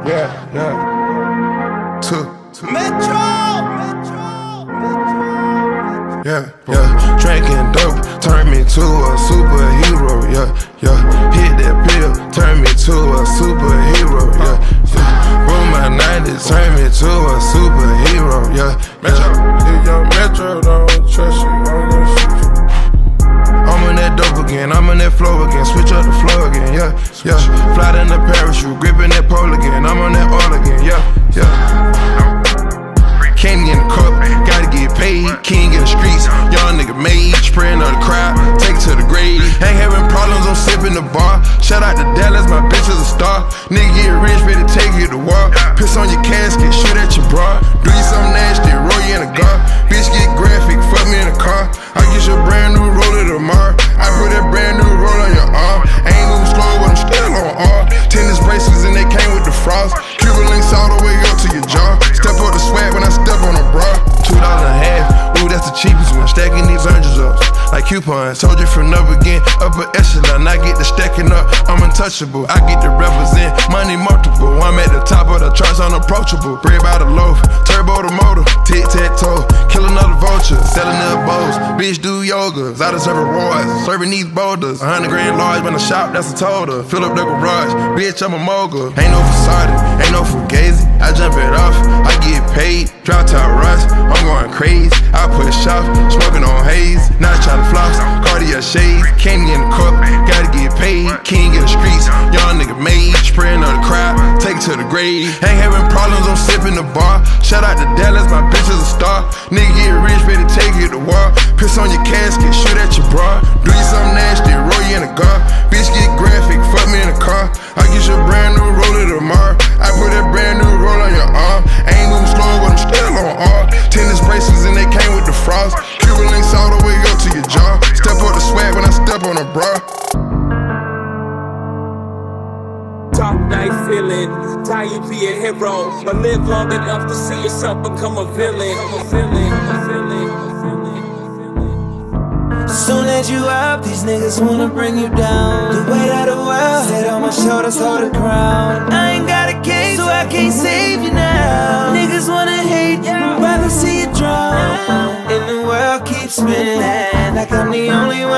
yeah. Metro. Yeah. Drinking dope turned me to a superhero. Yeah. Hit that pill, turned me to a superhero. Yeah. Boom, my 90s turned me to a superhero. Yeah. Metro, if your Metro don't trust you, I'm gonna shoot you. I'm on that dope again, I'm on that flow again, switch up the flow again, yeah. Fly in the parachute, gripping that pole again, I'm on that oil again, yeah. Candy in the cup, gotta get paid, king in the streets, young nigga made, spraying on the crowd, take it to the grave. Ain't having problems, I'm sipping the bar. Shout out to Dallas, my bitch is a star. Nigga get rich, better take you to war. Piss on your casket, shoot at your bra. Do you something nasty, roll you in a gar. Bitch get graphic, fuck me in a car. I get you a brand new roller tomorrow. I put that brand new roll on your arm. Ain't moving slow, but I'm still on R. Tennis bracelets and they came with the frost. Cuban links all the way up to your jaw. Step up the swag when I step on a bra. $2 and a half, ooh, that's the cheapest one. Stacking these hundreds up like coupons. Told you from up again, upper echelon. I get the stacking up, I'm untouchable. I get to represent money multiple. I'm at the top of the charts, unapproachable. Bread by the loaf, turbo the motor, tic-tac-toe. Kill another vulture, selling the bows. Bitch do yoga, I deserve rewards. Serving these boulders, 100 grand large when I shop, that's a total. Fill up the garage, bitch, I'm a mogul. Ain't no facade, ain't no fugazi. I jump it off, I get paid. Drop top rush, I'm going crazy. I push off, smoking on haze. Not trying to floss, Cartier shades. Candy in the cup, gotta get paid. King in the streets, young nigga made. Spraying on the crowd, take it to the grave. Ain't having problems, I'm sipping the bar. Shout out to Dallas, my bitch is a star. Nigga get rich, better take you to war. Piss on your casket, shoot at your bra. Do you something nasty, roll you in a gar. Bitch get graphic, fuck me in a car. I get you a brand new roller tomorrow. I put that brand new roll on your arm. Ain't moving slow, but I'm still on R. Tennis bracelets and they came with the frost. Cuban links all the way up to your jaw. Step up the swag when I step on a bra. Top night feeling, tie you be a hero, but live long enough to see yourself become a villain. Soon as you up, these niggas wanna bring you down. The weight of the world, set on my shoulders, hold the crown. I ain't got a case, so I can't save you now. Niggas wanna hate you, rather see you drown. And the world keeps spinning, like I'm the only one